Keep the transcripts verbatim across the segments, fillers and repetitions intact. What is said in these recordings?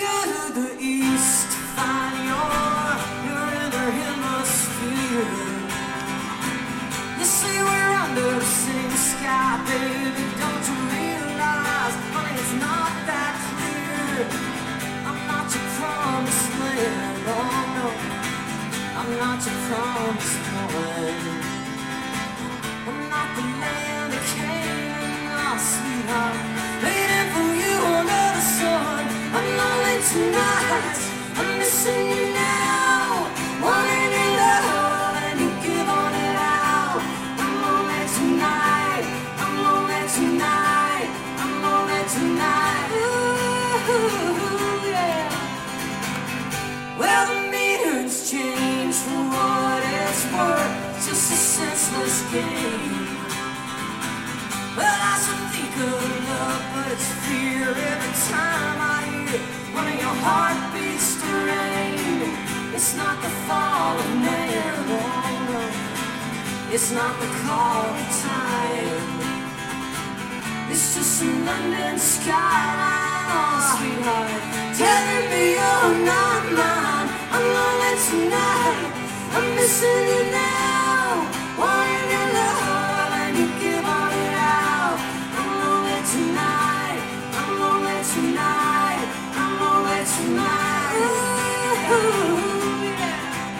to the east to find your, your inner hemisphere. You see we're under the same sky, baby, don't you realize, honey, it's not that clear. I'm not your promised land, oh no, I'm not your promised one. I'm not the land of Canaan, oh sweetheart, waiting for you under the sun. I'm lonely tonight, I'm missing you now, wanting your love and you give on it out. I'm lonely tonight, I'm lonely tonight, I'm lonely tonight, ooh, yeah. Well, the meter's changed for what it's worth, just a senseless game. Well, I should think of love, but it's fear every time I hear one of your heartbeats to rain. It's not the fall of man, oh no, it's not the call of time. It's just a London skyline, oh sweetheart, telling me you're not mine. I'm lonely tonight, I'm missing you now, wanting your love and you give on it out. I'm lonely tonight, I'm lonely tonight, I'm lonely tonight, ooh, yeah.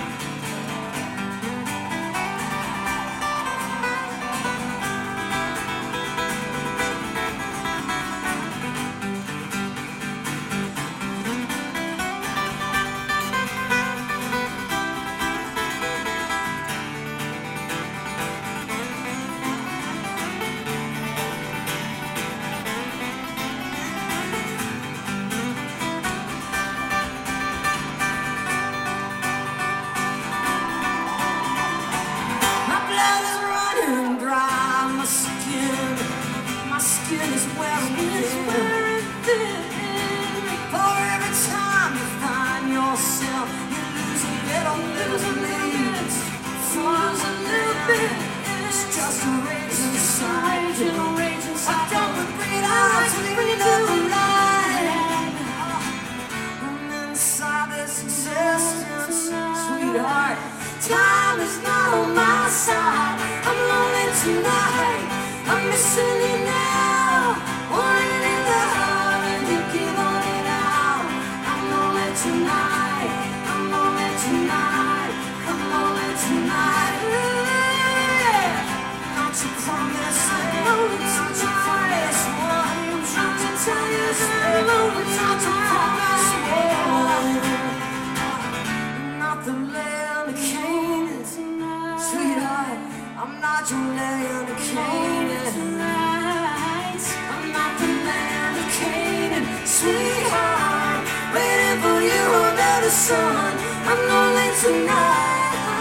My blood is running dry, my skin, my skin is wearing thin. For every time you find yourself, you lose a little, lose a bit, lose a little bit. It's just a rage inside you. I don't regret, I just bring it to the light. I'm inside this existence, sweetheart. Time is not on my side. I'm lonely tonight, I'm missing you now, wanting your love and you give on it out. I'm lonely tonight, I'm lonely tonight, I'm lonely tonight, yeah. Don't you promise me, don't you promise one, don't you tell you stay lonely, don't you promise one. Not the land of Canaan, sweetheart, I'm not your land of Canaan. I'm not the land of Canaan, sweetheart, waiting for you under the sun. I'm lonely tonight.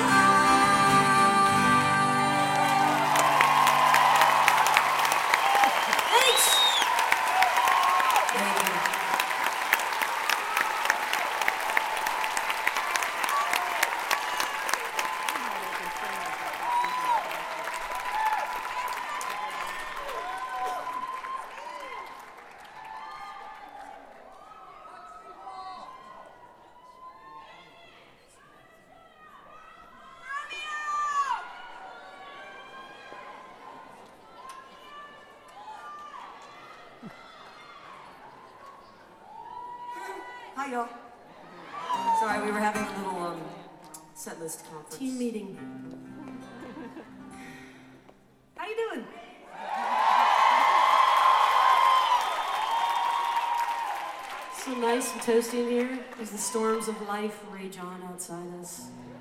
Thanks. Thank you. Hi, y'all. Sorry, we were having a little um, set list conference. Team meeting. How you doing? So nice and toasty in here as the storms of life rage on outside us.